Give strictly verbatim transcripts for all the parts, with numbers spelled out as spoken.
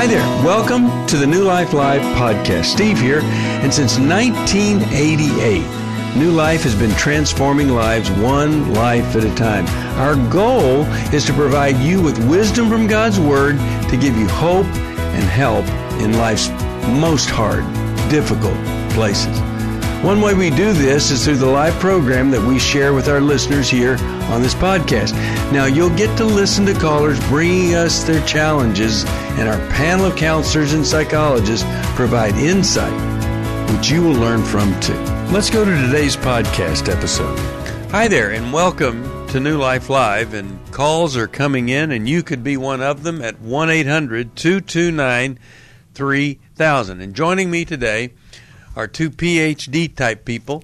Hi there. Welcome to the New Life Live podcast. Steve here. And since nineteen eighty-eight, New Life has been transforming lives one life at a time. Our goal is to provide you with wisdom from God's Word to give you hope and help in life's most hard, difficult places. One way we do this is through the live program that we share with our listeners here on this podcast. Now, you'll get to listen to callers bringing us their challenges, and our panel of counselors and psychologists provide insight, which you will learn from too. Let's go to today's podcast episode. Hi there, and welcome to New Life Live. And calls are coming in, and you could be one of them at one eight hundred two two nine three thousand. And joining me today are two P H D type people.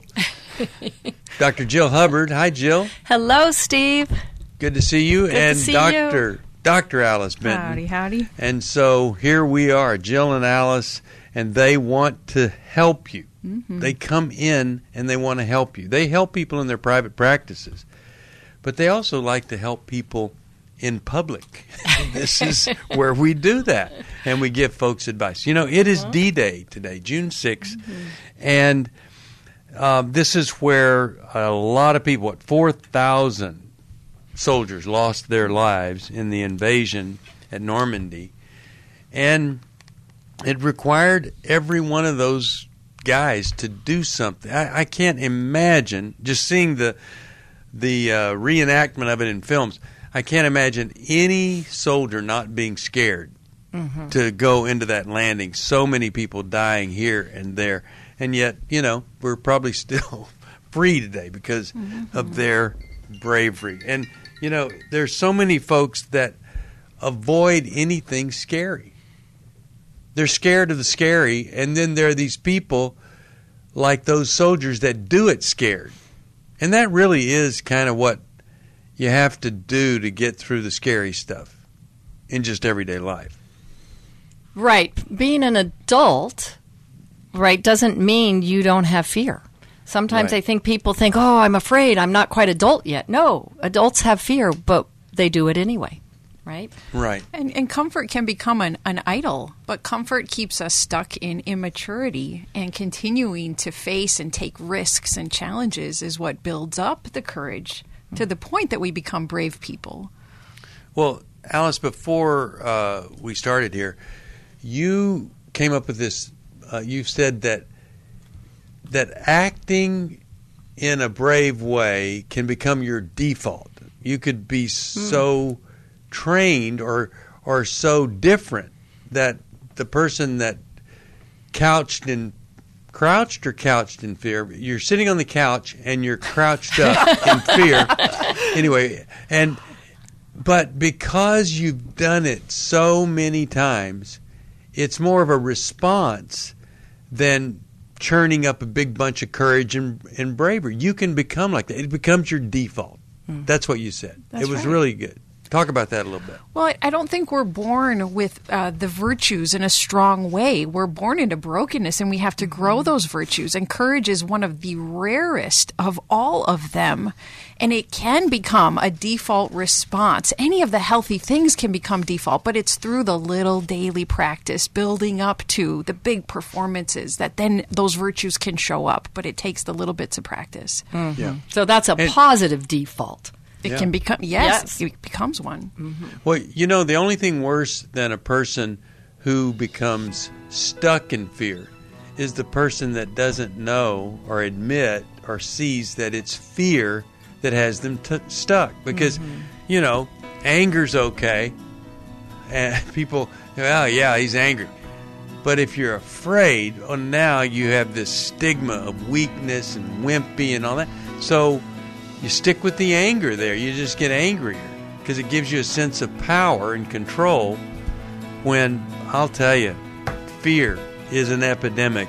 Doctor Jill Hubbard. Hi, Jill. Hello, Steve. Good to see you. Good and to see Doctor you. Doctor Alice Benton. Howdy, howdy. And so here we are, Jill and Alice, and they want to help you. Mm-hmm. They come in and they want to help you. They help people in their private practices, but they also like to help people in public. This is where we do that, and we give folks advice. You know, it is D-Day today, June sixth, mm-hmm. and uh, this is where a lot of people, what, four thousand soldiers lost their lives in the invasion at Normandy, and it required every one of those guys to do something. I, I can't imagine, just seeing the, the uh, reenactment of it in films, I can't imagine any soldier not being scared mm-hmm. to go into that landing. So many people dying here and there. And yet, you know, we're probably still free today because mm-hmm. of their bravery. And, you know, there's so many folks that avoid anything scary. They're scared of the scary. And then there are these people like those soldiers that do it scared. And that really is kind of what you have to do to get through the scary stuff in just everyday life. Right. Being an adult, right, doesn't mean you don't have fear. Sometimes Right. I think people think, oh, I'm afraid, I'm not quite adult yet. No, adults have fear, but they do it anyway, right? Right. And, and comfort can become an, an idol, but comfort keeps us stuck in immaturity, and continuing to face and take risks and challenges is what builds up the courage to the point that we become brave people. Well, Alice, before uh, we started here, you came up with this. Uh, you said that that acting in a brave way can become your default. You could be so mm. trained or or so different that the person that couched in Crouched or couched in fear? You're sitting on the couch and you're crouched up in fear. Anyway, and but because you've done it so many times, it's more of a response than churning up a big bunch of courage and, and bravery. You can become like that. It becomes your default. Mm. That's what you said. That's it was right. really good. Talk about that a little bit. Well, I don't think we're born with uh, the virtues in a strong way. We're born into brokenness, and we have to grow those virtues. And courage is one of the rarest of all of them. And it can become a default response. Any of the healthy things can become default, but it's through the little daily practice building up to the big performances that then those virtues can show up. But it takes the little bits of practice. Mm-hmm. Yeah. So that's a and, positive default. It yeah. can become, yes, yes, it becomes one. Mm-hmm. Well, you know, the only thing worse than a person who becomes stuck in fear is the person that doesn't know or admit or sees that it's fear that has them t- stuck. Because, mm-hmm. you know, anger's okay. And people, oh, yeah, he's angry. But if you're afraid, well, now you have this stigma of weakness and wimpy and all that. So you stick with the anger there. You just get angrier because it gives you a sense of power and control when, I'll tell you, fear is an epidemic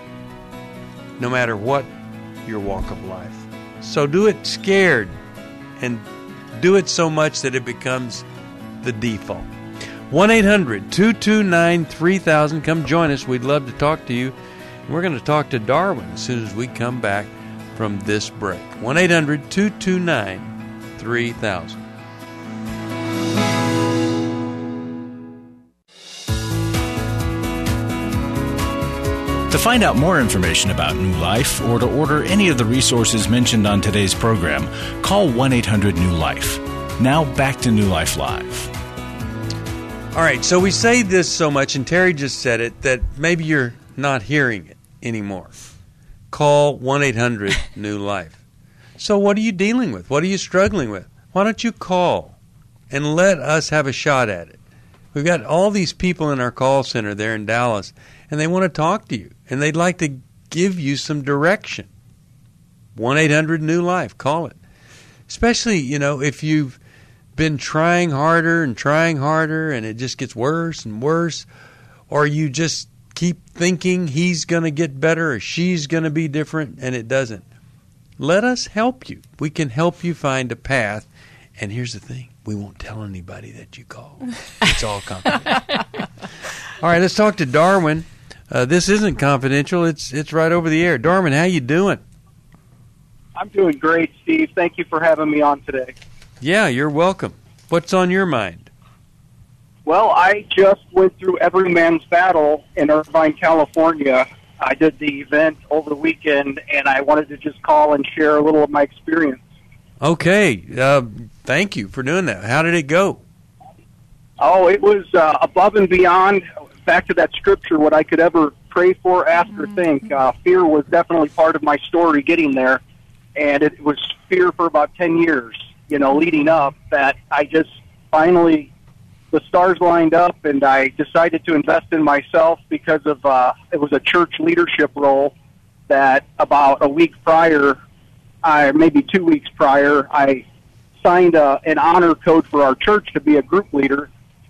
no matter what your walk of life. So do it scared and do it so much that it becomes the default. one eight hundred two two nine three thousand. Come join us. We'd love to talk to you. We're going to talk to Darwin as soon as we come back from this break. one eight hundred two two nine three thousand. To find out more information about New Life or to order any of the resources mentioned on today's program, call one eight hundred new life. Now back to New Life Live. All right, so we say this so much, and Terry just said it, that maybe you're not hearing it anymore. Call one eight hundred new life. So what are you dealing with? What are you struggling with? Why don't you call and let us have a shot at it? We've got all these people in our call center there in Dallas, and they want to talk to you, and they'd like to give you some direction. one eight hundred new life. Call it. Especially, you know, if you've been trying harder and trying harder and it just gets worse and worse, or you just keep thinking he's going to get better or she's going to be different and it doesn't. Let us help you. We can help you find a path. And here's the thing. We won't tell anybody that you call. It's all confidential. All right, let's talk to Darwin. Uh, this isn't confidential. It's it's right over the air. Darwin, how you doing? I'm doing great, Steve. Thank you for having me on today. Yeah, you're welcome. What's on your mind? Well, I just went through Every Man's Battle in Irvine, California. I did the event over the weekend, and I wanted to just call and share a little of my experience. Okay. Uh, thank you for doing that. How did it go? Oh, it was uh, above and beyond, back to that scripture, what I could ever pray for, ask, or think. Uh, fear was definitely part of my story getting there, and it was fear for about ten years. You know, leading up, that I just finally, the stars lined up, and I decided to invest in myself because of, uh, it was a church leadership role that about a week prior, I, maybe two weeks prior, I signed a, an honor code for our church to be a group leader,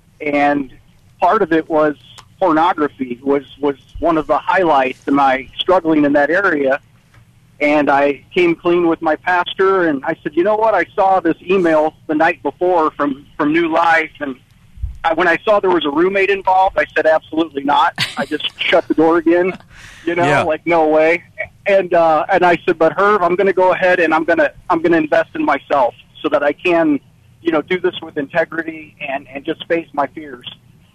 and part of it was pornography, was, was one of the highlights in my struggling in that area. And I came clean with my pastor, and I said, you know what, I saw this email the night before from, from New Life, and I, when I saw there was a roommate involved, I said, absolutely not. I just shut the door again, you know, yeah. like, no way. And uh, and I said, but Herb, I'm going to go ahead and I'm going to I'm going to invest in myself so that I can, you know, do this with integrity and, and just face my fears.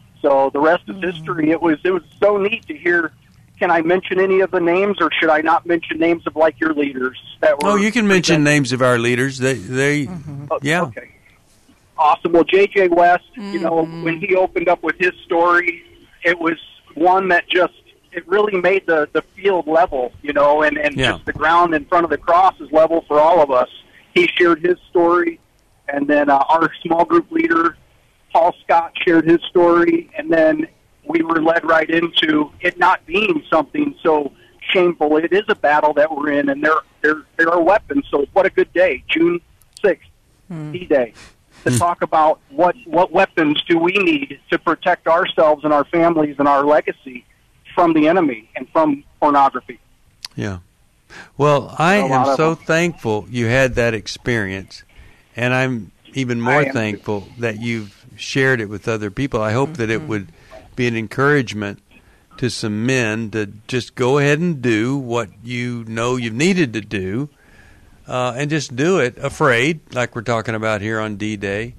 So the rest is history. It was it was so neat to hear. Can I mention any of the names, or should I not mention names of, like, your leaders? That were oh, you can mention presented? names of our leaders. They, they, mm-hmm. yeah. Okay. Awesome. Well, J J West, mm-hmm. you know, when he opened up with his story, it was one that just, it really made the, the field level, you know, and, and yeah. just the ground in front of the cross is level for all of us. He shared his story, and then uh, our small group leader, Paul Scott, shared his story, and then we were led right into it not being something so shameful. It is a battle that we're in, and there there there are weapons. So what a good day, June sixth, hmm. D-Day, to hmm. talk about what what weapons do we need to protect ourselves and our families and our legacy from the enemy and from pornography. Yeah. Well, I am so thankful you had that experience, and I'm even more thankful too. that you've shared it with other people. I hope mm-hmm. that it would be an encouragement to some men to just go ahead and do what you know you've needed to do, uh, and just do it afraid, like we're talking about here on D-Day.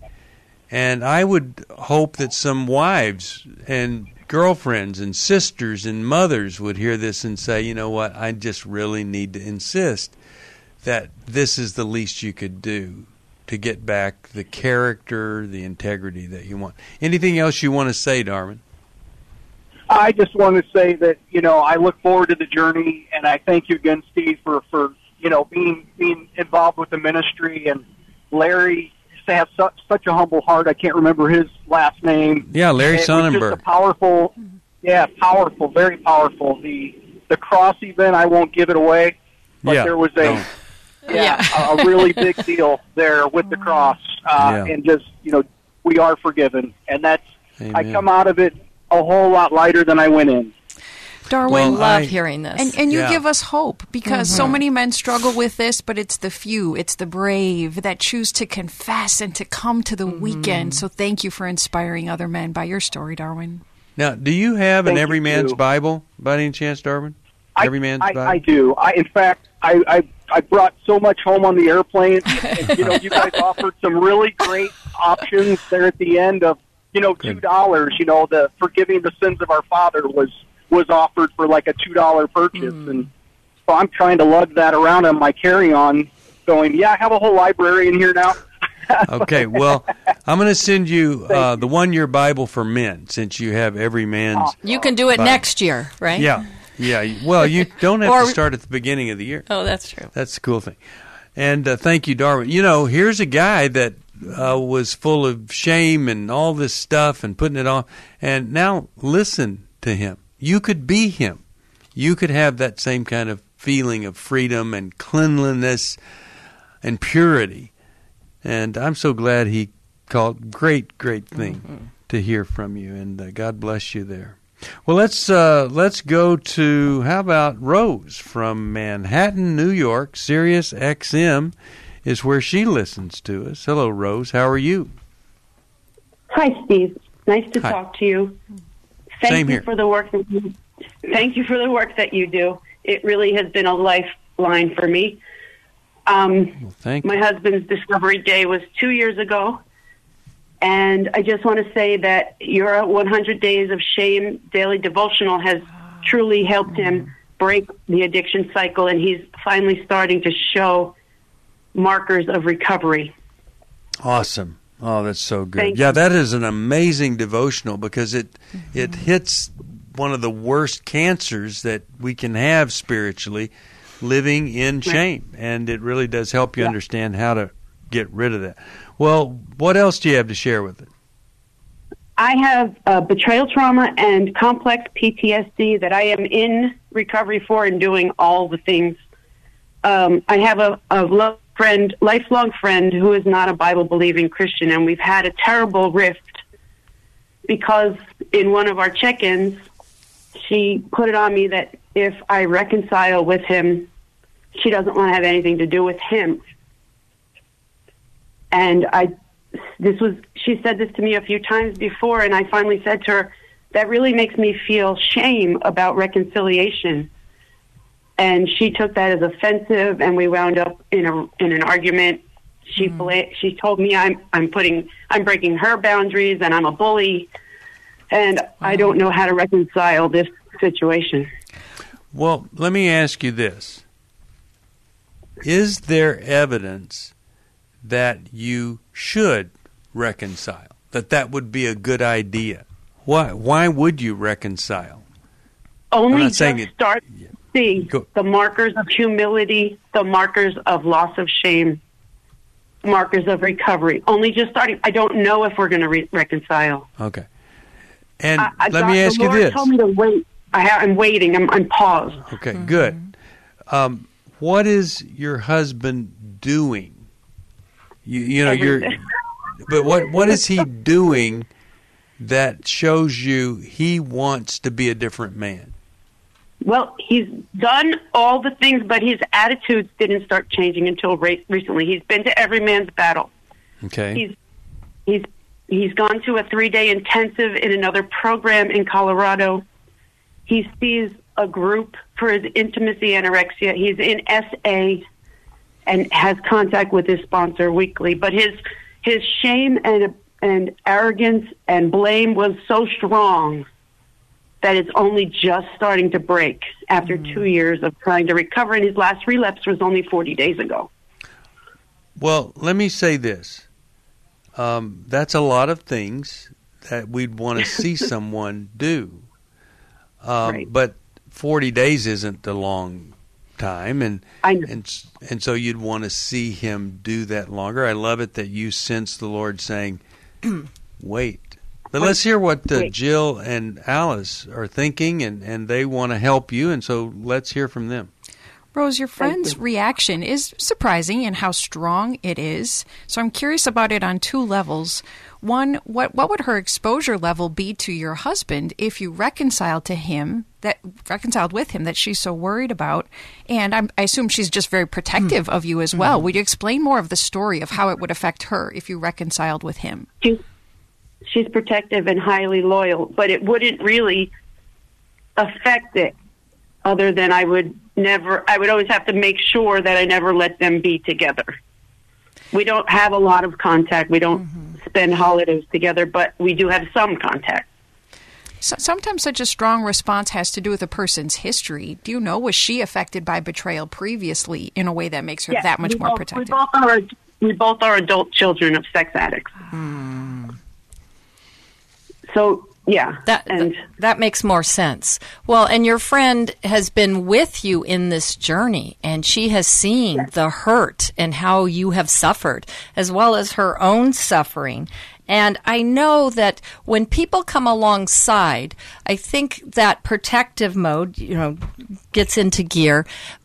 And I would hope that some wives and girlfriends and sisters and mothers would hear this and say, you know what, I just really need to insist that this is the least you could do to get back the character, the integrity that you want. Anything else you want to say, Darwin? I just want to say that, you know, I look forward to the journey, and I thank you again, Steve, for, for you know, being being involved with the ministry. And Larry has such, such a humble heart. I can't remember his last name. Yeah, Larry it Sonnenberg. Just a powerful, yeah, powerful, very powerful. The the cross event, I won't give it away, but yeah, there was a no. yeah, yeah. a, a really big deal there with the cross, uh, yeah. and just, you know, we are forgiven, and that's Amen. I come out of it a whole lot lighter than I went in. Darwin, well, love I, hearing this. And, and you yeah. give us hope, because mm-hmm. so many men struggle with this, but it's the few, it's the brave that choose to confess and to come to the mm-hmm. weekend. So thank you for inspiring other men by your story, Darwin. Now, do you have thank an Every Man's too. Bible by any chance, Darwin? I, Every Man's I, Bible? I do. I, in fact, I, I I brought so much home on the airplane. And, you know, you guys offered some really great options there at the end of, you know, two dollars. You know, the forgiving the sins of our Father was was offered for like a two dollar purchance, Mm. and so I'm trying to lug that around on my carry-on, going, yeah, I have a whole library in here now. Okay, well, I'm going to send you uh, the one-year Bible for men, since you have every man's. You can do it Bible. next year, right? Yeah, yeah. Well, you don't have Or- to start at the beginning of the year. Oh, that's true. That's the cool thing. And uh, thank you, Darwin. You know, here's a guy that uh, was full of shame and all this stuff and putting it on, and now listen to him. You could be him. You could have that same kind of feeling of freedom and cleanliness and purity. And I'm so glad he called. Great, great thing mm-hmm. to hear from you, and uh, God bless you there. Well, let's uh, let's go to, how about Rose from Manhattan, New York. Sirius X M is where she listens to us. Hello, Rose. How are you? Hi, Steve. Nice to Hi. talk to you. Thank Same you here. for the work that you, thank you for the work that you do. It really has been a lifeline for me. Um, Well, thank you. my husband's Discovery Day was two years ago, and I just want to say that your one hundred Days of Shame daily devotional has truly helped him break the addiction cycle, and he's finally starting to show markers of recovery. Awesome. Oh, that's so good. Thank yeah, you. that is an amazing devotional, because it it hits one of the worst cancers that we can have spiritually, living in shame. And it really does help you Yeah. understand how to get rid of that. Well, what else do you have to share with it? I have uh, betrayal trauma and complex P T S D that I am in recovery for and doing all the things. Um, I have a, a love friend, lifelong friend who is not a Bible-believing Christian, and we've had a terrible rift because in one of our check-ins, she put it on me that if I reconcile with him, she doesn't want to have anything to do with him. And I, this was, she said this to me a few times before, and I finally said to her, that really makes me feel shame about reconciliation. And she took that as offensive, and we wound up in a in an argument. She bla- she told me I'm I'm putting I'm breaking her boundaries, and I'm a bully, and I don't know how to reconcile this situation. Well, let me ask you this. Is there evidence that you should reconcile, that that would be a good idea? Why why would you reconcile? Only I'm not just saying it- start to see Go- the markers of humility, the markers of loss of shame, markers of recovery. Only just starting. I don't know if we're going to re- reconcile. Okay. And I, I let God, me ask the you Lord this. told me to wait. I ha- I'm waiting. I'm, I'm paused. Okay, good. Um, what is your husband doing? You, you know, you're. Everything. But what what is he doing that shows you he wants to be a different man? Well, he's done all the things, but his attitudes didn't start changing until re- recently. He's been to every man's battle. Okay. He's he's he's gone to a three-day intensive in another program in Colorado. He sees a group for his intimacy anorexia. He's in S A and has contact with his sponsor weekly. But his his shame and and arrogance and blame was so strong that it's only just starting to break after mm. two years of trying to recover. And his last relapse was only forty days ago. Well, let me say this. Um, that's a lot of things that we'd want to see someone do. Um, Right. But forty days isn't a long time, and I know. and and so you'd want to see him do that longer. I love it that you sense the Lord saying, "Wait." But let's hear what uh, Wait. Jill and Alice are thinking, and, and they want to help you, and so let's hear from them. Rose, your friend's reaction is surprising in how strong it is. So I'm curious about it on two levels. One, what what would her exposure level be to your husband if you reconciled to him, that reconciled with him, that she's so worried about? And I'm, I assume she's just very protective mm. of you as well. Mm. Would you explain more of the story of how it would affect her if you reconciled with him? She's, she's protective and highly loyal, but it wouldn't really affect it other than I would never, I would always have to make sure that I never let them be together. We don't have a lot of contact. We don't mm-hmm. spend holidays together, but we do have some contact. So, sometimes such a strong response has to do with a person's history. Do you know, was she affected by betrayal previously in a way that makes her Yes, that much we more both, protected? We both are we both are adult children of sex addicts. Hmm. So yeah, That, and that that makes more sense. Well, and your friend has been with you in this journey, and she has seen Yes. the hurt and how you have suffered, as well as her own suffering. And I know that when people come alongside, I think that protective mode, you know, gets into gear.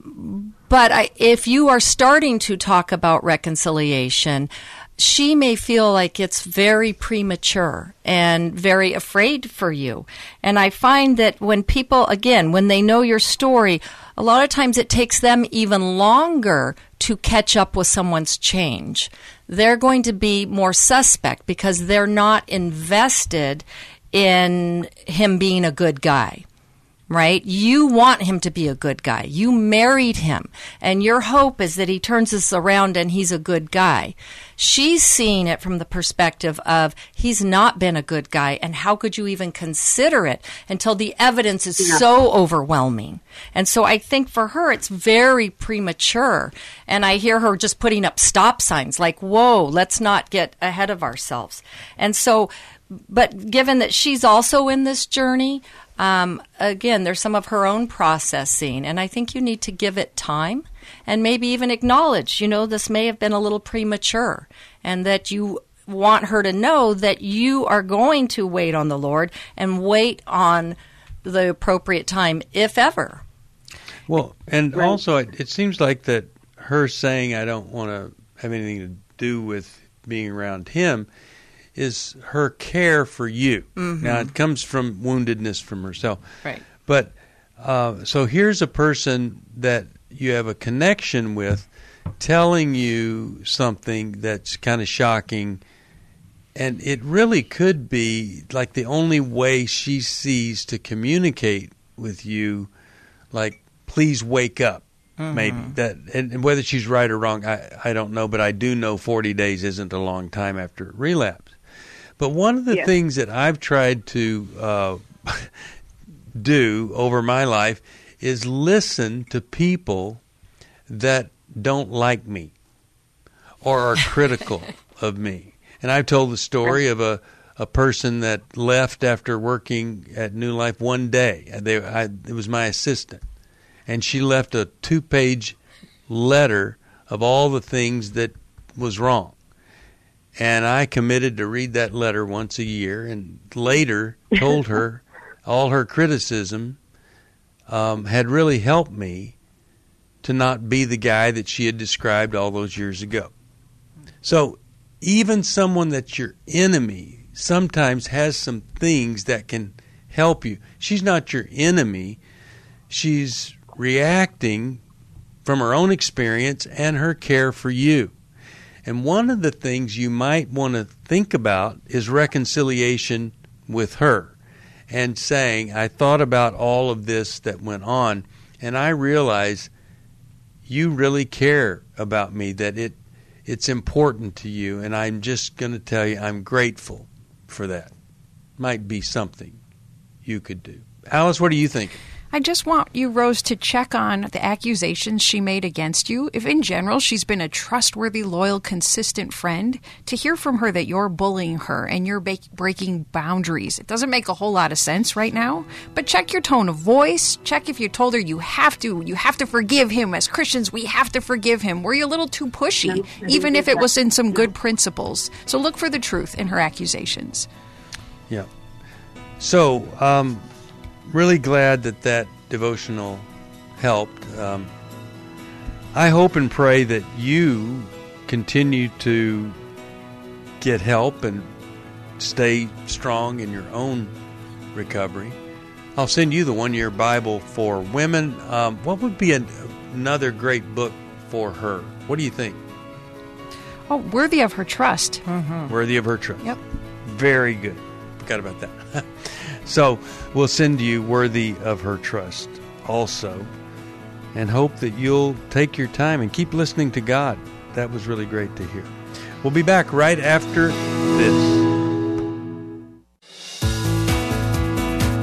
But I, if you are starting to talk about reconciliation, she may feel like it's very premature and very afraid for you. And I find that when people, again, when they know your story, a lot of times it takes them even longer to catch up with someone's change. They're going to be more suspect because they're not invested in him being a good guy. Right? You want him to be a good guy. You married him. And your hope is that he turns this around and he's a good guy. She's seeing it from the perspective of he's not been a good guy. And how could you even consider it until the evidence is Yeah. so overwhelming? And so I think for her, it's very premature. And I hear her just putting up stop signs like, whoa, let's not get ahead of ourselves. And so, but given that she's also in this journey, Um, again, there's some of her own processing, and I think you need to give it time and maybe even acknowledge, you know, this may have been a little premature, and that you want her to know that you are going to wait on the Lord and wait on the appropriate time, if ever. Well, and Right. also it, it seems like that her saying, I don't want to have anything to do with being around him, is her care for you. Mm-hmm. Now, it comes from woundedness from herself. Right. But uh, so here's a person that you have a connection with telling you something that's kind of shocking, and it really could be like the only way she sees to communicate with you, like, please wake up. Mm-hmm. Maybe that, and, and whether she's right or wrong, I, I don't know, but I do know forty days isn't a long time after relapse. But one of the Yes. things that I've tried to uh, do over my life is listen to people that don't like me or are critical of me. And I've told the story of a, a person that left after working at New Life one day. They, I, it was my assistant. And she left a two-page letter of all the things that was wrong. And I committed to read that letter once a year, and later told her all her criticism um, had really helped me to not be the guy that she had described all those years ago. So even someone that's your enemy sometimes has some things that can help you. She's not your enemy. She's reacting from her own experience and her care for you. And one of the things you might want to think about is reconciliation with her and saying, I thought about all of this that went on, and I realize you really care about me, that it it's important to you, and I'm just going to tell you I'm grateful for that. Might be something you could do. Alice, what are you thinking? I just want you, Rose, to check on the accusations she made against you. If in general she's been a trustworthy, loyal, consistent friend, to hear from her that you're bullying her and you're ba- breaking boundaries. It doesn't make a whole lot of sense right now, but check your tone of voice. Check if you told her you have to, you have to forgive him. As Christians, we have to forgive him. Were you a little too pushy, even if it was in some good principles? So look for the truth in her accusations. Yeah. So, um, really glad that that devotional helped. Um, I hope and pray that you continue to get help and stay strong in your own recovery. I'll send you the one-year Bible for women. Um, what would be an, another great book for her? What do you think? Oh, worthy of her trust. Mm-hmm. Worthy of her trust. Yep. Very good. Forgot about that. So we'll send you Worthy of Her Trust also, and hope that you'll take your time and keep listening to God. That was really great to hear. We'll be back right after this.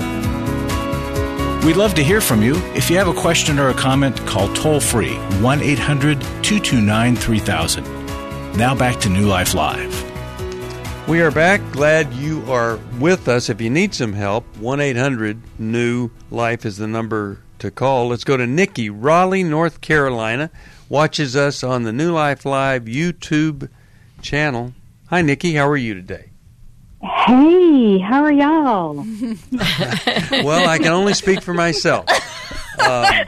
We'd love to hear from you. If you have a question or a comment, call toll-free one eight hundred two two nine three thousand. Now back to New Life Live. We are back. Glad you are with us. If you need some help, one eight hundred new life is the number to call. Let's go to Nikki, Raleigh, North Carolina. Watches us on the New Life Live YouTube channel. Hi, Nikki. How are you today? Hey, how are y'all? Well, I can only speak for myself. Uh,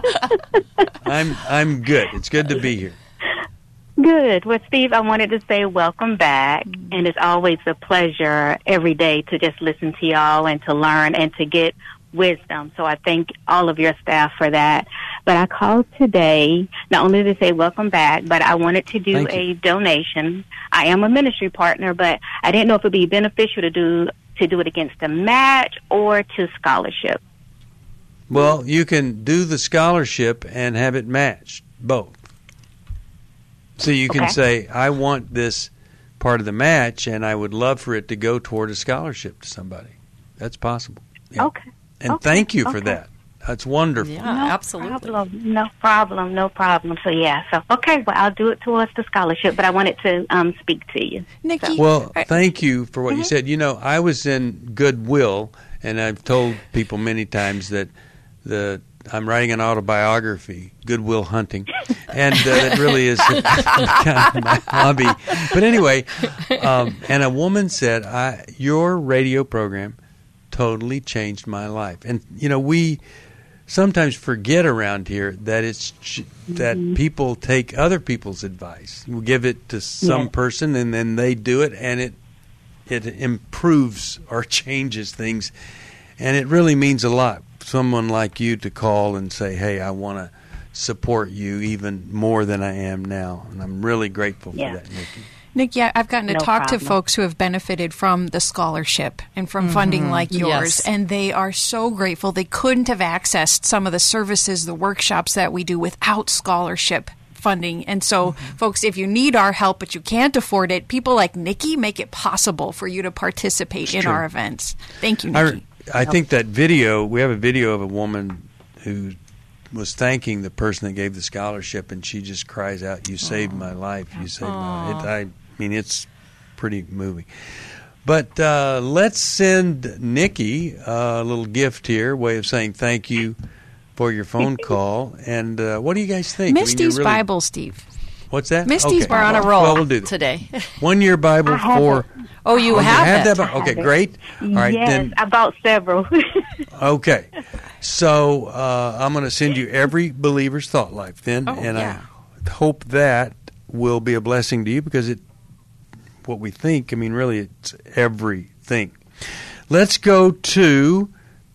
I'm I'm good. It's good to be here. Good. Well, Steve, I wanted to say welcome back, and it's always a pleasure every day to just listen to y'all and to learn and to get wisdom. So I thank all of your staff for that. But I called today not only to say welcome back, but I wanted to do a donation. I am a ministry partner, but I didn't know if it would be beneficial to do to do it against a match or to scholarship. Well, you can do the scholarship and have it matched, both. So you can Okay. say, I want this part of the match, and I would love for it to go toward a scholarship to somebody. That's possible. Yeah. Okay. And Okay. thank you for Okay. that. That's wonderful. Yeah, No absolutely. problem. No problem. No problem. So, yeah. So, okay. Well, I'll do it towards the scholarship, but I wanted to um, speak to you. Nikki, Well, thank you for what you said. You know, I was in Goodwill, and I've told people many times that the I'm writing an autobiography, Goodwill Hunting, and uh, it really is kind of my hobby. But anyway, um, and a woman said, I, your radio program totally changed my life. And, you know, we sometimes forget around here that it's that people take other people's advice. We give it to some Yeah. person, and then they do it, and it it improves or changes things. And it really means a lot. Someone like you to call and say, hey, I want to support you even more than I am now. And I'm really grateful for Yeah. that, Nikki. Nick, yeah, I've gotten to No talk problem. to folks who have benefited from the scholarship and from funding like yours, Yes. and they are so grateful. They couldn't have accessed some of the services, the workshops that we do without scholarship funding. And so, folks, if you need our help but you can't afford it, people like Nikki make it possible for you to participate in true. our events. Thank you, I, Nikki. I think that video, we have a video of a woman who was thanking the person that gave the scholarship, and she just cries out, you saved my life, you saved my life. It, I mean, it's pretty moving. But uh, let's send Nikki a little gift here, way of saying thank you for your phone call. And uh, what do you guys think? I mean, you're Misty's really- Bible, Steve. What's that? Misty's Okay. We're on a roll Well, we'll do that. today. One year Bible I have for. it. Oh, you Oh, have, you have it. that? Bi- Okay, great. All right, yes, then. I bought several. Okay, so uh, I'm going to send you every believer's thought life then, Oh, and yeah. I hope that will be a blessing to you because it, what we think, I mean, really, it's everything. Let's go to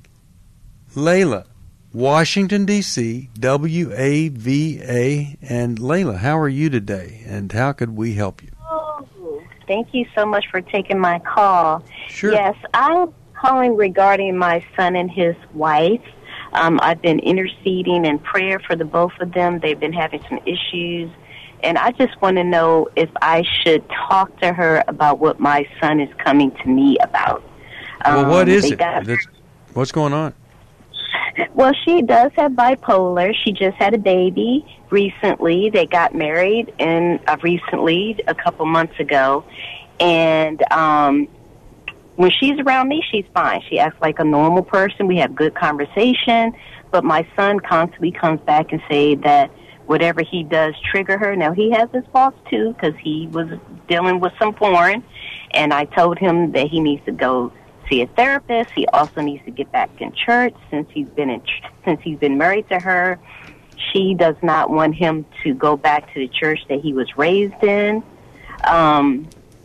Layla, Washington, D C, W A V A, and Layla, how are you today, and how could we help you? Oh, thank you so much for taking my call. Sure. Yes, I'm calling regarding my son and his wife. Um, I've been interceding in prayer for the both of them. They've been having some issues, and I just want to know if I should talk to her about what my son is coming to me about. Well, what Um, is they it? got- That's, what's going on? Well, she does have bipolar. She just had a baby recently. They got married and uh, recently, a couple months ago. And um, when she's around me, she's fine. She acts like a normal person. We have good conversation. But my son constantly comes back and say that whatever he does trigger her. Now, he has his faults, too, because he was dealing with some porn. And I told him that he needs to go see a therapist. He also needs to get back in church since he's been in ch- since he's been married to her. She does not want him to go back to the church that he was raised in. Um,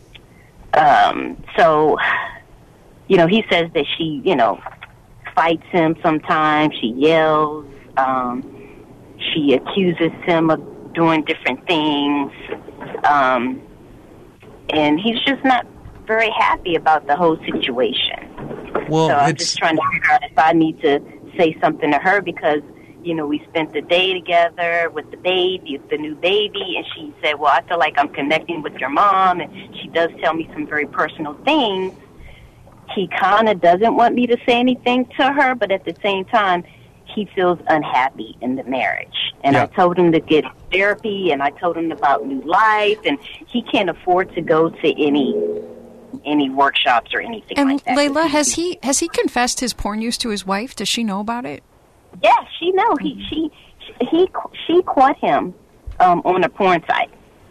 um, so, you know, he says that she, you know, fights him sometimes. She yells. Um, she accuses him of doing different things. Um, and he's just not very happy about the whole situation. Well, so I'm it's just trying to figure out if I need to say something to her because, you know, we spent the day together with the baby, the new baby, and she said, well, I feel like I'm connecting with your mom, and she does tell me some very personal things. he kind of doesn't want me to say anything to her, but at the same time, he feels unhappy in the marriage. And Yeah. I told him to get therapy, and I told him about New Life, and he can't afford to go to any any workshops or anything And like that. Layla, has he has he confessed his porn use to his wife? Does she know about it? Yeah, she know. He she he she caught him um, on a porn site.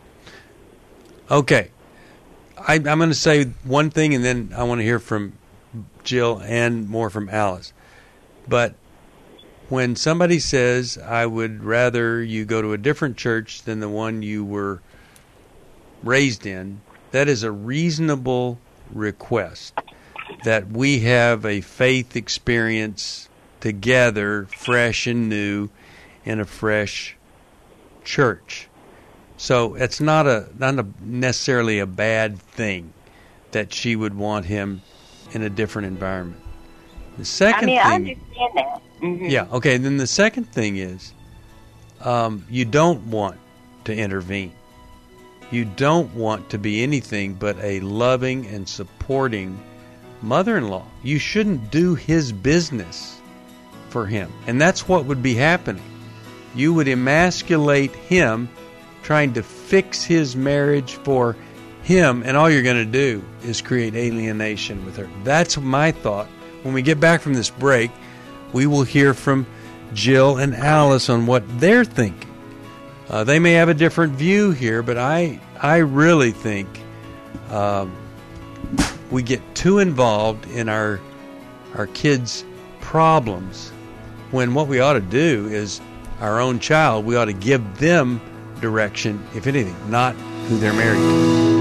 Okay. I, I'm going to say one thing, and then I want to hear from Jill and more from Alice. But when somebody says, I would rather you go to a different church than the one you were raised in, that is a reasonable request, that we have a faith experience together, fresh and new, in a fresh church. So it's not a not a necessarily a bad thing that she would want him in a different environment. The second I mean, thing, I understand that. Mm-hmm. yeah, okay. Then the second thing is, um, you don't want to intervene. You don't want to be anything but a loving and supporting mother-in-law. You shouldn't do his business for him, and that's what would be happening. You would emasculate him, trying to fix his marriage for him, and all you're going to do is create alienation with her. That's my thought. When we get back from this break, we will hear from Jill and Alice on what they're thinking. Uh, they may have a different view here, but I I really think um, we get too involved in our our kids' problems when what we ought to do is our own child, we ought to give them direction, if anything, not who they're married to.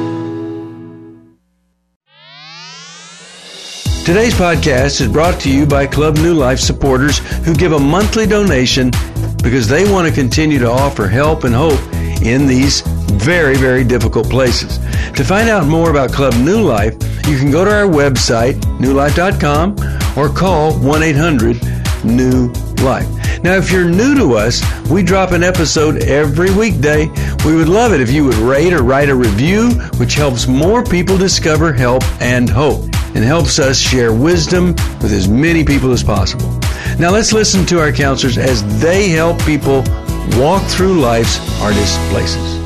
Today's podcast is brought to you by Club New Life supporters who give a monthly donation because they want to continue to offer help and hope in these very, very difficult places. To find out more about Club New Life, you can go to our website, new life dot com, or call one eight hundred new life. Now, if you're new to us, we drop an episode every weekday. We would love it if you would rate or write a review, which helps more people discover help and hope, and helps us share wisdom with as many people as possible. Now let's listen to our counselors as they help people walk through life's hardest places.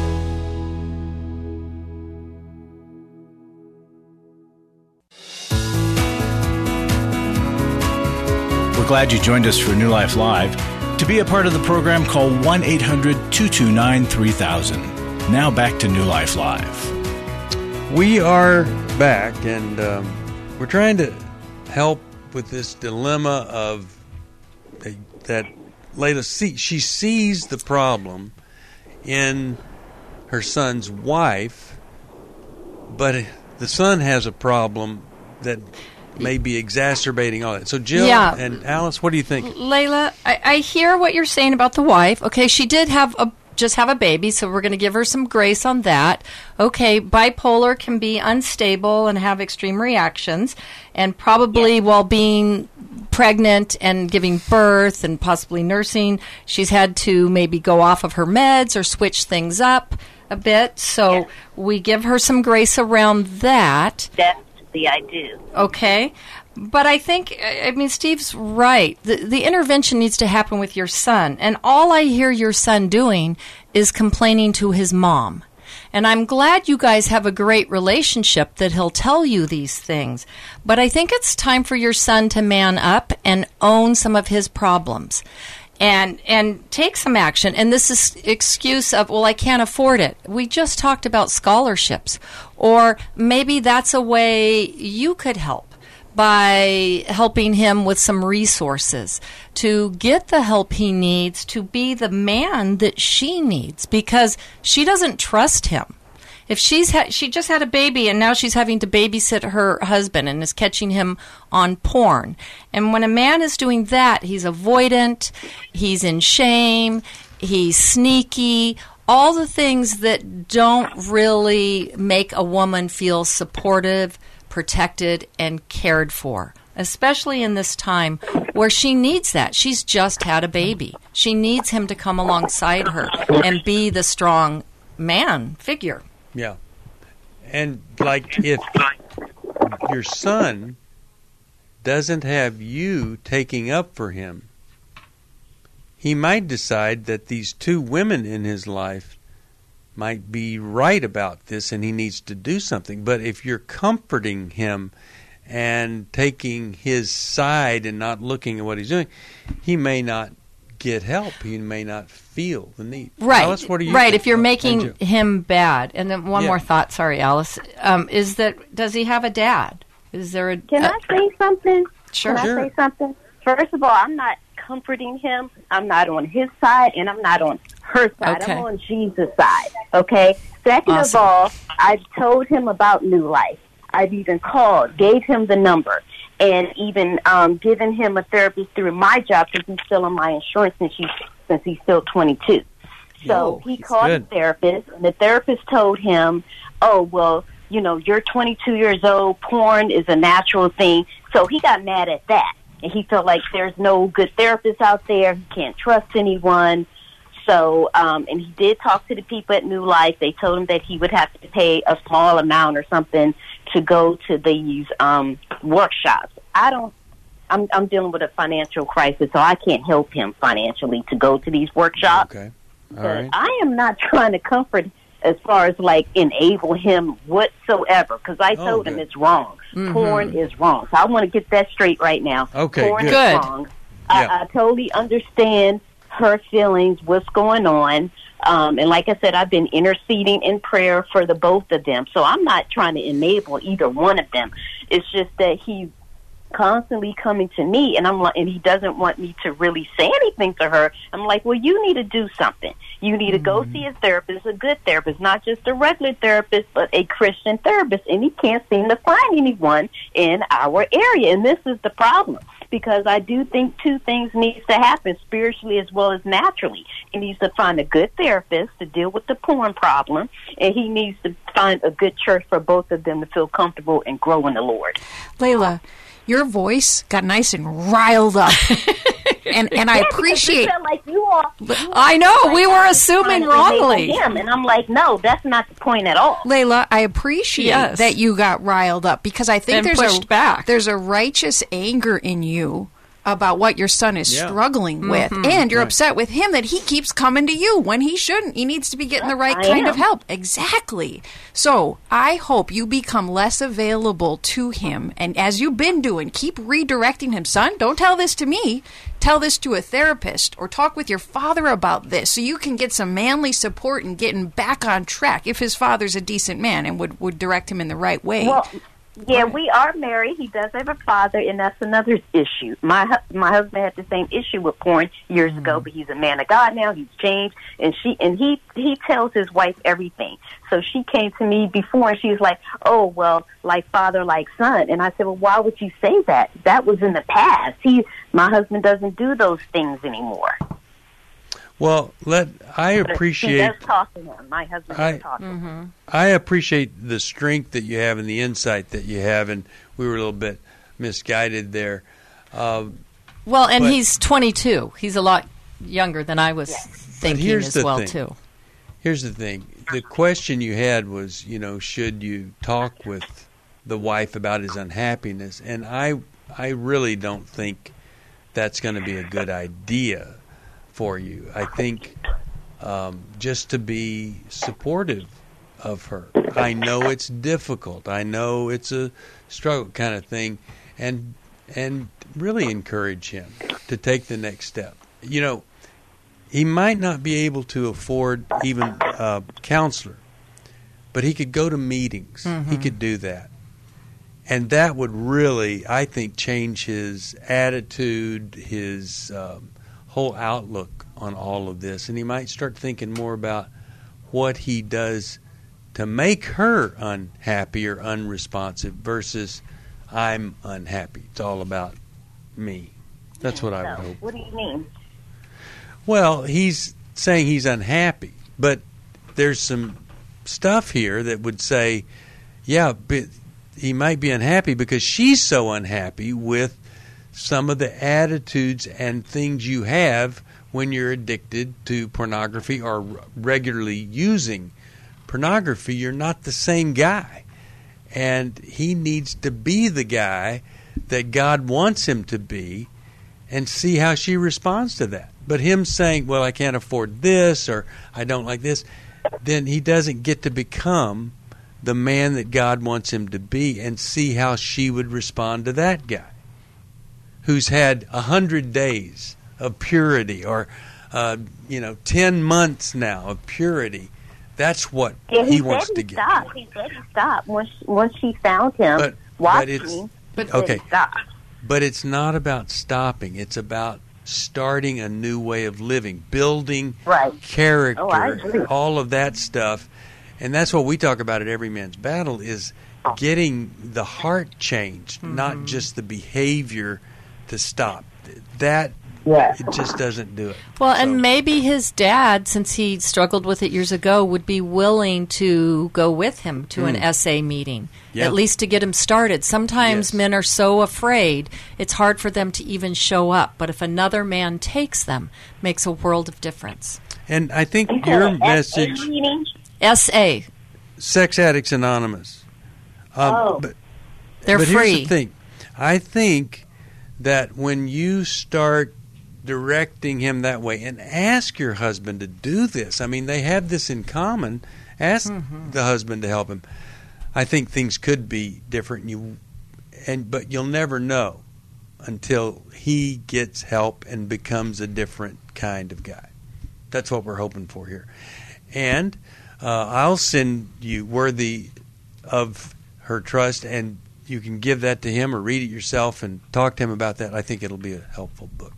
We're glad you joined us for New Life Live. To be a part of the program, call one eight hundred two two nine three thousand. Now back to New Life Live. We are back, and um, we're trying to help with this dilemma of uh, that Layla see, she sees the problem in her son's wife, but the son has a problem that may be exacerbating all that. So Jill Yeah. and Alice, what do you think? Layla, I, I hear what you're saying about the wife. Okay, she did have a just have a baby, so we're going to give her some grace on that. Okay, bipolar can be unstable and have extreme reactions, and probably Yeah. while being pregnant and giving birth and possibly nursing, she's had to maybe go off of her meds or switch things up a bit. So Yeah. we give her some grace around that. Definitely, I do. Okay. But I think, I mean, Steve's right. The, the intervention needs to happen with your son. And all I hear your son doing is complaining to his mom. And I'm glad you guys have a great relationship that he'll tell you these things. But I think it's time for your son to man up and own some of his problems. And and take some action. And this is excuse of, well, I can't afford it. We just talked about scholarships. Or maybe that's a way you could help by helping him with some resources to get the help he needs to be the man that she needs, because she doesn't trust him. If she's ha- she just had a baby and now she's having to babysit her husband and is catching him on porn. And when a man is doing that, he's avoidant, he's in shame, he's sneaky, all the things that don't really make a woman feel supportive, protected, and cared for, especially in this time where she needs that. She's just had a baby. She needs him to come alongside her and be the strong man figure. Yeah. And like if your son doesn't have you taking up for him, he might decide that these two women in his life might be right about this and he needs to do something. But if you're comforting him and taking his side and not looking at what he's doing, he may not get help. He may not feel the need. Right. Alice, what do you right. think? If you're making Angel. him bad. And then one Yeah. more thought, sorry, Alice, um, is that does he have a dad? Is there a... Can uh, I say something? Sure. Can I Sure. say something? First of all, I'm not comforting him. I'm not on his side, and I'm not on her side. Okay. I'm on Jesus' side, okay? Second Awesome. of all, I've told him about New Life. I've even called, gave him the number, and even um, given him a therapist through my job because he's still on my insurance since he's, since he's still twenty-two. So Oh, he that's called good. the therapist, and the therapist told him, oh, well, you know, you're twenty-two years old, porn is a natural thing. So he got mad at that. And he felt like there's no good therapists out there. He can't trust anyone. So, um, and he did talk to the people at New Life. They told him that he would have to pay a small amount or something to go to these um, workshops. I don't, I'm, I'm dealing with a financial crisis, so I can't help him financially to go to these workshops. Okay. All But right. I am not trying to comfort as far as like enable him whatsoever because I Oh, told him good. it's wrong. Mhm. Porn is wrong. So I want to get that straight right now. Okay, Porn good. is Good. wrong. Yeah. I, I totally understand her feelings, what's going on. Um, and like I said, I've been interceding in prayer for the both of them. So I'm not trying to enable either one of them. It's just that he's constantly coming to me, and I'm like, and he doesn't want me to really say anything to her. I'm like, well, you need to do something. You need to go see a therapist, a good therapist, not just a regular therapist, but a Christian therapist. And he can't seem to find anyone in our area, and this is the problem. Because I do think two things needs to happen spiritually as well as naturally. He needs to find a good therapist to deal with the porn problem, and he needs to find a good church for both of them to feel comfortable and grow in the Lord. Layla, your voice got nice and riled up. and and I Yeah, because appreciate it felt like you all. you all I know, like we were I was assuming trying to enable wrongly. Him, and I'm like, no, that's not the point at all. Layla, I appreciate Yes. that you got riled up because I think And there's pushed a back. there's a righteous anger in you about what your son is Yeah. struggling with, and you're Right. upset with him that he keeps coming to you when he shouldn't. He needs to be getting the right I kind am. of help. Exactly. So I hope you become less available to him, and as you've been doing, keep redirecting him. Son, don't tell this to me. Tell this to a therapist or talk with your father about this so you can get some manly support and getting back on track if his father's a decent man and would, would direct him in the right way. Well, yeah, we are married. He does have a father, and that's another issue. My hu- my husband had the same issue with porn years ago, but he's a man of God now. He's changed, and she and he he tells his wife everything. So she came to me before, and she was like, "Oh, well, like father, like son." And I said, "Well, why would you say that? That was in the past. He, my husband, doesn't do those things anymore." Well, let I But appreciate He does talk to him. My husband I- does talk to him. I appreciate the strength that you have and the insight that you have, and we were a little bit misguided there. Um, Well, and But- he's twenty-two. He's a lot younger than I was thinking here's as the well, thing. too. Here's the thing. The question you had was, you know, should you talk with the wife about his unhappiness? And I I really don't think that's going to be a good idea for you. I think um, just to be supportive of her. I know it's difficult. I know it's a struggle kind of thing. And and really encourage him to take the next step. You know, he might not be able to afford even a counselor, but he could go to meetings. Mm-hmm. He could do that. And that would really, I think, change his attitude, his um, whole outlook on all of this. And he might start thinking more about what he does to make her unhappy or unresponsive versus I'm unhappy. It's all about me. That's what I would So, hope. what do you mean? Well, he's saying he's unhappy, but there's some stuff here that would say, yeah, but he might be unhappy because she's so unhappy with some of the attitudes and things you have when you're addicted to pornography or regularly using pornography. You're not the same guy. And he needs to be the guy that God wants him to be and see how she responds to that. But him saying, well, I can't afford this or I don't like this, then he doesn't get to become the man that God wants him to be and see how she would respond to that guy who's had a hundred days of purity or, uh, you know, ten months now of purity. That's what yeah, he, he said wants he to get. Stopped. He said he stopped once, once she found him But, but watching. it's, But okay. stop. But it's not about stopping. It's about starting a new way of living, building Right. character, Oh, I agree. all of that stuff. And that's what we talk about at Every Man's Battle is getting the heart changed, Mm-hmm. not just the behavior to stop. That, Yes. it just doesn't do it. Well, So- and maybe his dad, since he struggled with it years ago, would be willing to go with him to an S A meeting, Yeah. at least to get him started. Sometimes Yes. men are so afraid, it's hard for them to even show up. But if another man takes them, makes a world of difference. And I think You said your an S A message, meeting? S A, Sex Addicts Anonymous. Um, Oh. but, they're but free. here's the thing. I think that when you start directing him that way and ask your husband to do this, I mean, they have this in common. Ask Mm-hmm. the husband to help him. I think things could be different. You, and but you'll never know until he gets help and becomes a different kind of guy. That's what we're hoping for here. And uh, I'll send you Worthy of Her Trust, and you can give that to him or read it yourself and talk to him about that. I think it'll be a helpful book.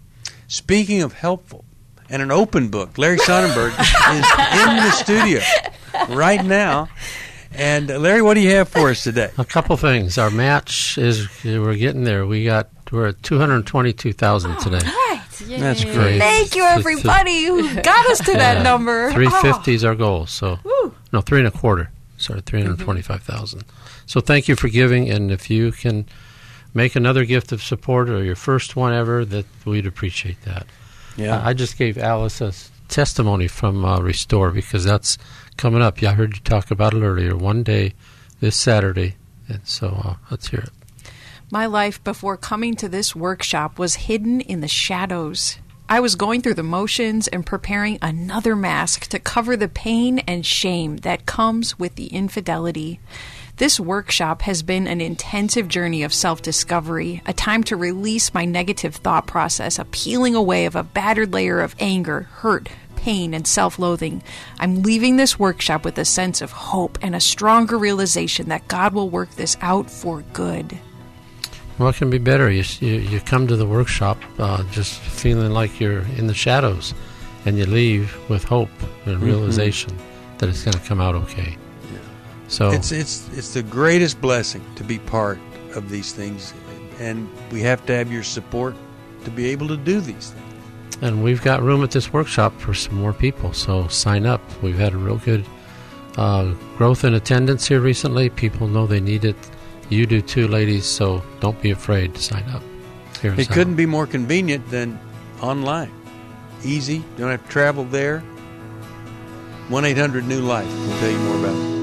Speaking of helpful, and an open book, Larry Sonnenberg is in the studio right now. And uh, Larry, what do you have for us today? A couple things. Our match is we're getting there. We got we're at two hundred twenty-two thousand today. That's great. Thank you, everybody who got us to that number. Three Oh. fifty is our goal. So Woo. no, three and a quarter. Sorry, three hundred twenty-five thousand. So thank you for giving, and if you can make another gift of support or your first one ever, that we'd appreciate that. Yeah. Uh, I just gave Alice a s- testimony from uh, Restore because that's coming up. Yeah, I heard you talk about it earlier. One day, this Saturday, and so uh, let's hear it. My life before coming to this workshop was hidden in the shadows. I was going through the motions and preparing another mask to cover the pain and shame that comes with the infidelity. This workshop has been an intensive journey of self-discovery, a time to release my negative thought process, a peeling away of a battered layer of anger, hurt, pain, and self-loathing. I'm leaving this workshop with a sense of hope and a stronger realization that God will work this out for good. What can be better? You, you you come to the workshop uh, just feeling like you're in the shadows, and you leave with hope and realization mm-hmm. that it's going to come out okay. Yeah. So it's it's it's the greatest blessing to be part of these things, and we have to have your support to be able to do these things. And we've got room at this workshop for some more people, so sign up. We've had a real good uh, growth in attendance here recently. People know they need it. You do too, ladies, so don't be afraid to sign up. Here's It how. couldn't be more convenient than online. Easy, don't have to travel there. one eight hundred new life will tell you more about it.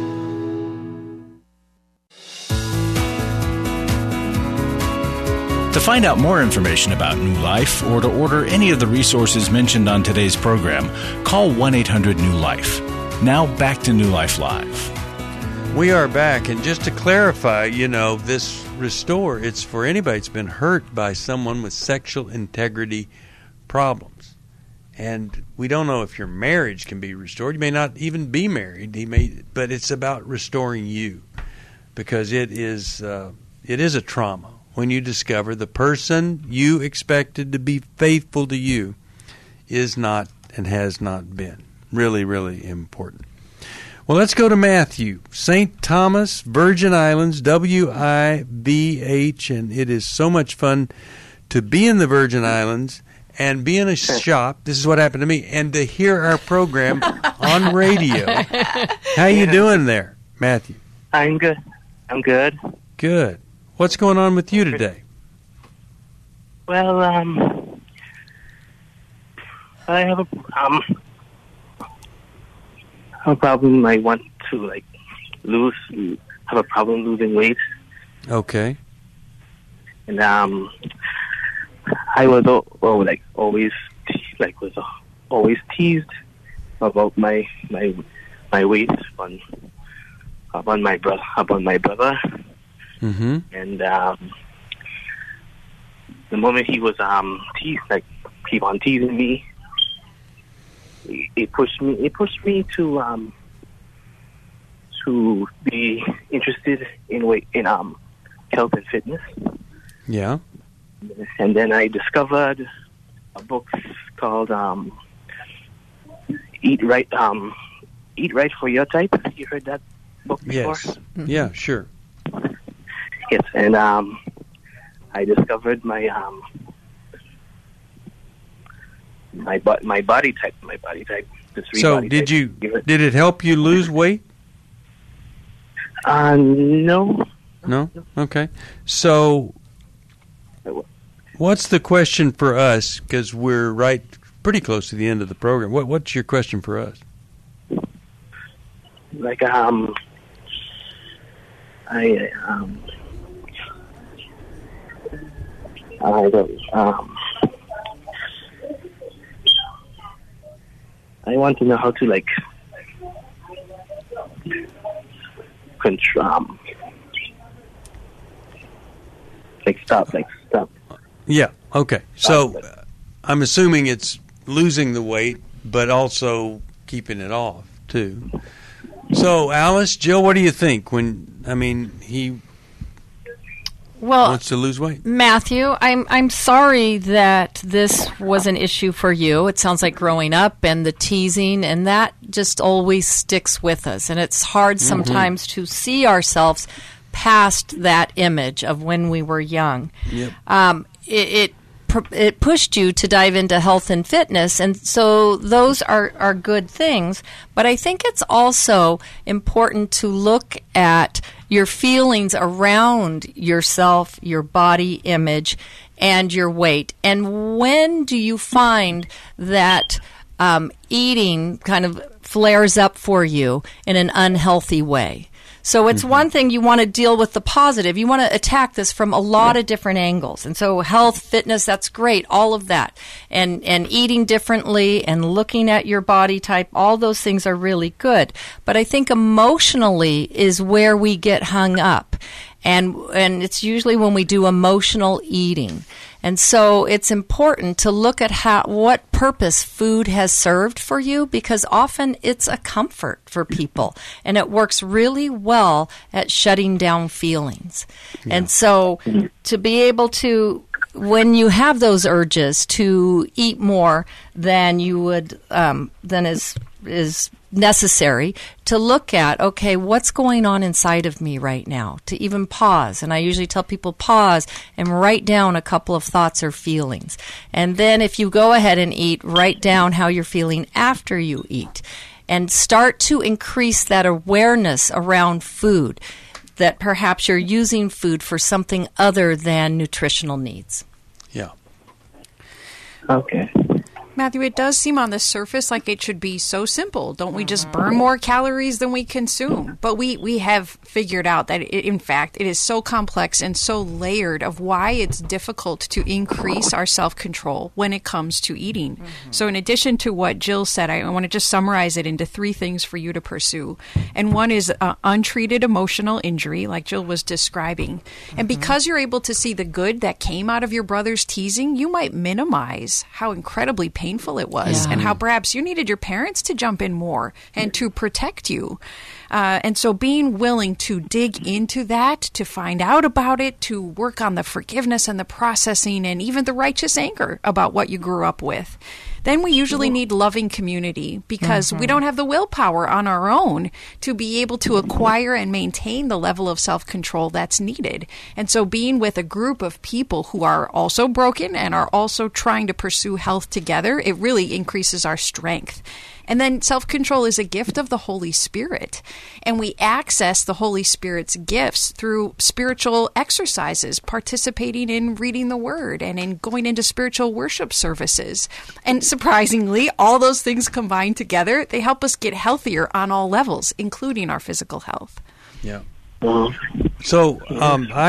To find out more information about New Life or to order any of the resources mentioned on today's program, call one eight hundred new life. Now back to New Life Live. We are back, and just to clarify, you know, this Restore, it's for anybody that's been hurt by someone with sexual integrity problems. And we don't know if your marriage can be restored. You may not even be married, he may, but it's about restoring you, because it is uh, it is a trauma when you discover the person you expected to be faithful to you is not and has not been. Really, really important. Well, let's go to Matthew, Saint Thomas, Virgin Islands, W I V H, and it is so much fun to be in the Virgin Islands and be in a shop. This is what happened to me, and to hear our program on radio. How you doing there, Matthew? I'm good. I'm good. Good. What's going on with you today? Well, um, I have a um. a problem. I want to like lose. Have a problem losing weight. Okay. and um, I was oh, oh like always like was always teased about my my my weight on upon my brother upon my brother, mm-hmm. and um, the moment he was um teased like keep on teasing me, it, it pushed me it pushed me to um to be interested in weight in um health and fitness. Yeah. And then I discovered a book called um, "Eat Right." Um, "Eat Right for Your Type." You heard that book before? Yes. Mm-hmm. Yeah. Sure. Yes, and um, I discovered my um, my bo- my body type. My body type. The three So, body did types. you did it help you lose weight? Uh, no. No. Okay. So, what's the question for us? Because we're right, pretty close to the end of the program. What What's your question for us? Like um, I um, I don't um, I want to know how to like control, um, like stop, like stop. Yeah. Okay. So, uh, I'm assuming it's losing the weight, but also keeping it off too. So, Alice, Jill, what do you think when, I mean, he well, wants to lose weight? Matthew, I'm I'm sorry that this was an issue for you. It sounds like growing up and the teasing, and that just always sticks with us. And it's hard Mm-hmm. sometimes to see ourselves past that image of when we were young. Yep. Um, it, it it pushed you to dive into health and fitness, and so those are, are good things. But I think it's also important to look at your feelings around yourself, your body image, and your weight. And when do you find that um, eating kind of flares up for you in an unhealthy way? So it's mm-hmm. one thing you want to deal with the positive. You want to attack this from a lot of different angles. And so health, fitness, that's great, all of that. And and eating differently and looking at your body type, all those things are really good. But I think emotionally is where we get hung up. And and it's usually when we do emotional eating. And so it's important to look at how what purpose food has served for you, because often it's a comfort for people, and it works really well at shutting down feelings. Yeah. And so to be able to, when you have those urges to eat more than you would, um, than is is necessary, to look at, okay, what's going on inside of me right now, to even pause. And I usually tell people pause and write down a couple of thoughts or feelings. And then if you go ahead and eat, write down how you're feeling after you eat. And start to increase that awareness around food, that perhaps you're using food for something other than nutritional needs. Yeah. Okay. Matthew, it does seem on the surface like it should be so simple. Don't we just burn more calories than we consume? But we, we have figured out that, it, in fact, it is so complex and so layered of why it's difficult to increase our self-control when it comes to eating. Mm-hmm. So in addition to what Jill said, I, I want to just summarize it into three things for you to pursue. And one is uh, untreated emotional injury, like Jill was describing. Mm-hmm. And because you're able to see the good that came out of your brother's teasing, you might minimize how incredibly painful painful it was, yeah. and how perhaps you needed your parents to jump in more and to protect you. Uh, and so being willing to dig into that, to find out about it, to work on the forgiveness and the processing and even the righteous anger about what you grew up with. Then we usually need loving community, because mm-hmm. we don't have the willpower on our own to be able to acquire and maintain the level of self-control that's needed. And so being with a group of people who are also broken and are also trying to pursue health together, it really increases our strength. And then self-control is a gift of the Holy Spirit. And we access the Holy Spirit's gifts through spiritual exercises, participating in reading the Word and in going into spiritual worship services. And surprisingly, all those things combined together, they help us get healthier on all levels, including our physical health. Yeah. So um, I've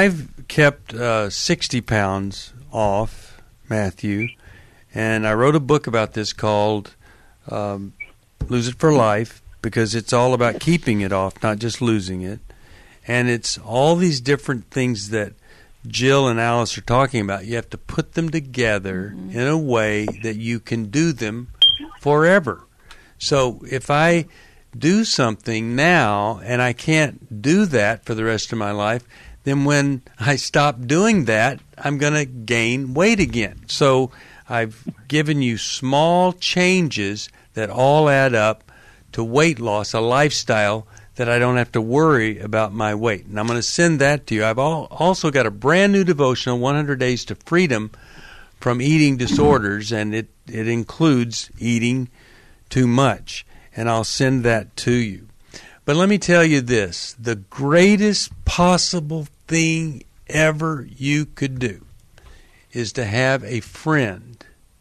kept uh, sixty pounds off, Matthew, and I wrote a book about this called um, Lose It for Life, because it's all about keeping it off, not just losing it. And it's all these different things that Jill and Alice are talking about. You have to put them together mm-hmm. in a way that you can do them forever. So if I do something now and I can't do that for the rest of my life, then when I stop doing that, I'm going to gain weight again. So I've given you small changes that all add up to weight loss, a lifestyle that I don't have to worry about my weight. And I'm going to send that to you. I've also got a brand new devotional, one hundred days to Freedom from Eating Disorders, and it, it includes eating too much. And I'll send that to you. But let me tell you this, the greatest possible thing ever you could do is to have a friend,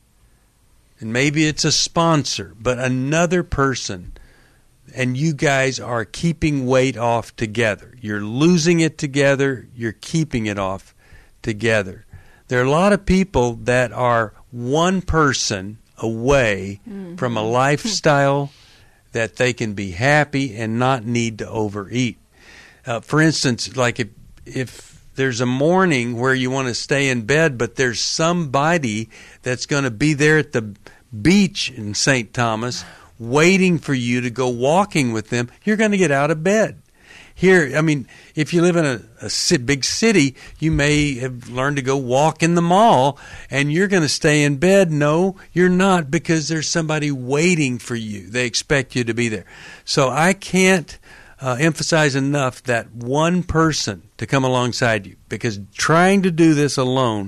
and maybe it's a sponsor, but another person, and you guys are keeping weight off together. You're losing it together, you're keeping it off together. There are a lot of people that are one person away mm-hmm. from a lifestyle that they can be happy and not need to overeat. Uh, for instance, like if if there's a morning where you want to stay in bed, but there's somebody that's going to be there at the beach in Saint Thomas waiting for you to go walking with them, you're going to get out of bed. Here, I mean, if you live in a, a big city, you may have learned to go walk in the mall, and you're going to stay in bed. No, you're not, because there's somebody waiting for you. They expect you to be there. So I can't uh, emphasize enough that one person to come alongside you, because trying to do this alone,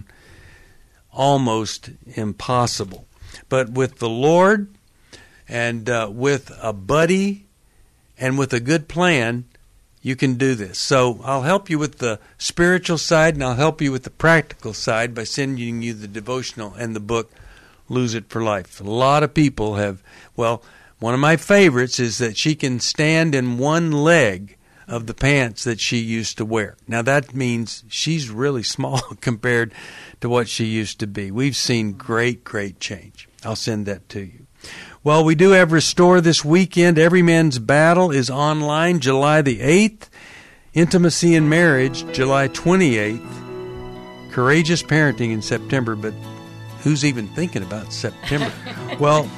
almost impossible. But with the Lord and uh, with a buddy and with a good plan, you can do this. So I'll help you with the spiritual side, and I'll help you with the practical side by sending you the devotional and the book, Lose It for Life. A lot of people have, well, one of my favorites is that she can stand in one leg of the pants that she used to wear. Now that means she's really small compared to what she used to be. We've seen great, great change. I'll send that to you. Well, we do have Restore this weekend. Every Man's Battle is online July the eighth. Intimacy in Marriage, July twenty-eighth. Courageous Parenting in September, but who's even thinking about September? Well,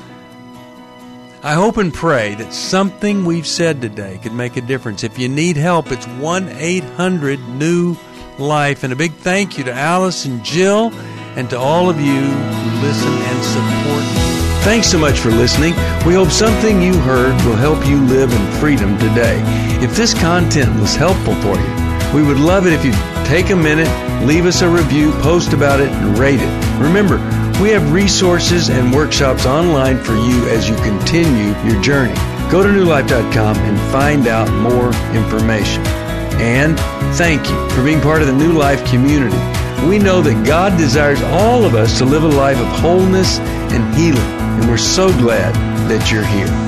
I hope and pray that something we've said today could make a difference. If you need help, it's one eight hundred new life. And a big thank you to Alice and Jill and to all of you who listen and support me. Thanks so much for listening. We hope something you heard will help you live in freedom today. If this content was helpful for you, we would love it if you'd take a minute, leave us a review, post about it, and rate it. Remember, we have resources and workshops online for you as you continue your journey. Go to new life dot com and find out more information. And thank you for being part of the New Life community. We know that God desires all of us to live a life of wholeness and healing, and we're so glad that you're here.